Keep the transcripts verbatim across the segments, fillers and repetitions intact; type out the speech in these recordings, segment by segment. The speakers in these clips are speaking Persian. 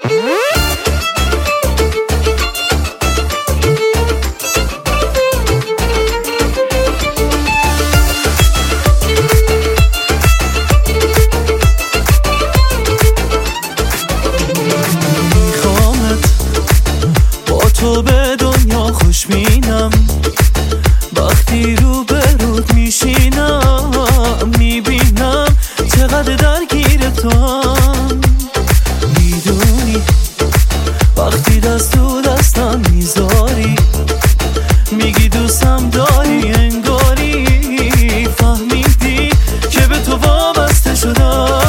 تو به دنیا خوشبینم، وقتی رو به رود میشینم میبینم چقدر درگیر تو هم. میدونی وقتی دست تو دستم میذاری، میگی دوستم داری، انگاری فهمیدی که به تو وابسته شدم.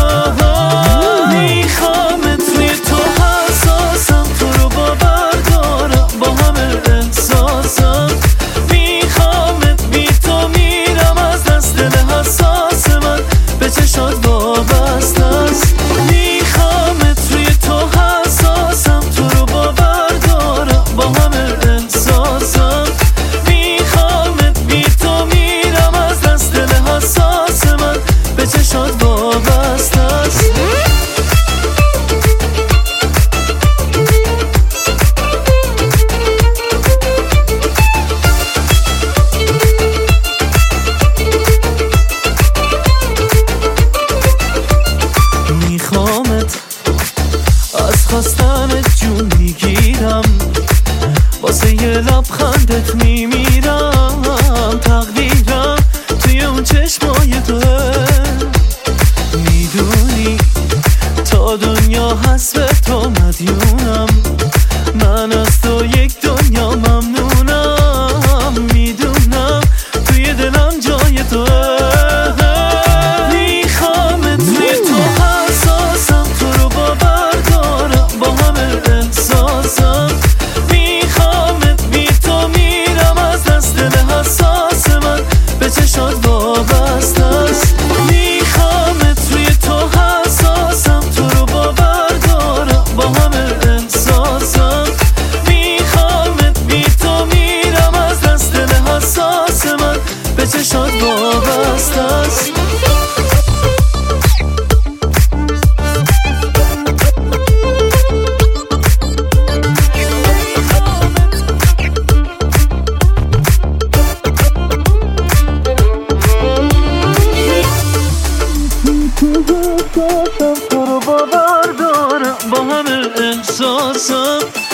از خواستنت جون میگیرم، واسه یه لبخندت میمیرم. تقدیرم توی اون چشمای توه، میدونی تا دنیا هست به تو مدیونم. من از تو یک دنیا ممنونم، میدونم توی دلم جای توه. چشات وابسته است. تو رو باور دارم با همه احساسم.